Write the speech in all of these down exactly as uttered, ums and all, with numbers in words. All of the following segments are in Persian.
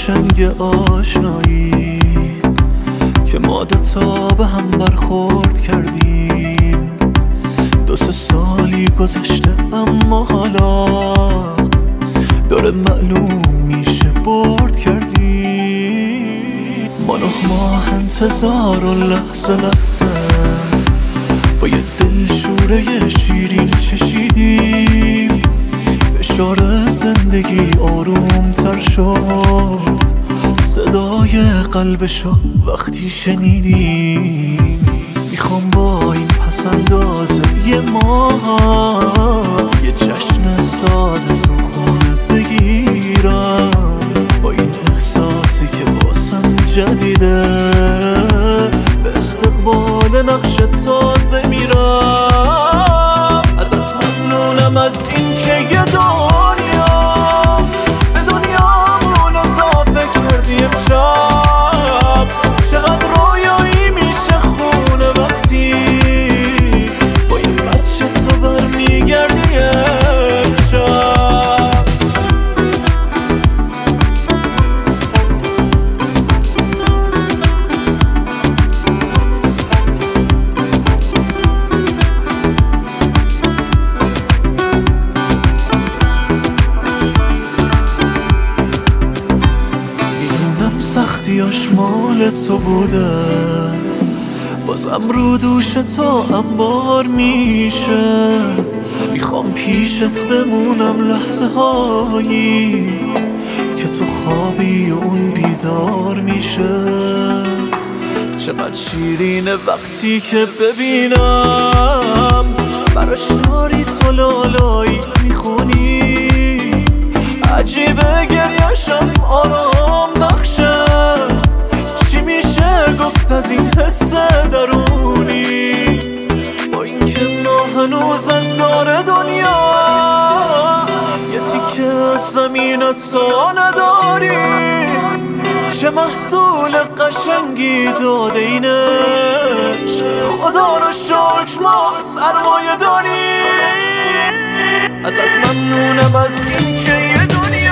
قشنگ آشنایی که ما دوتا به هم برخورد کردیم. دو سه سالی گذشته اما حالا داره معلوم میشه برد کردیم. ما نه ماه انتظار و لحظه لحظه با یه دلشوره شیرین چشیدیم. فشار زندگی آروم تر شد، صدای قلبشو وقتی شنیدیم. میخوام با این پسندازه یه ما یه جشن ساده تو خونه بگیرم، با این احساسی که واسم جدیده به استقبال نقشت تازه میرم. ازت ممنونم از این که یه دنیا به دنیامون اضافه کردی امشب. چقدر رویایی میشه خونه وقتی با یه بچه تو برمیگردی امشب. سختیاش مال تو بوده، بازم رو دوش تو انبار میشه. میخوام پیشت بمونم لحظه هایی که تو خوابی و اون بیدار میشه. چقدر شیرینه وقتی که ببینم براش داری تو لالایی میخونی. عجیبه گریه‌شم آرام بخشه، چی میشه گفت از این حس درونی؟ با اینکه ما هنوز از دار دنیا یه تیکه از زمین تا نداری. چه محصول قشنگی داده اینش، خدا رو شکر ما سرمایه داریم. ازت ممنونم از این که یه دنیا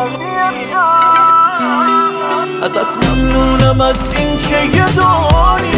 ازت ممنونم از این که یه دنیا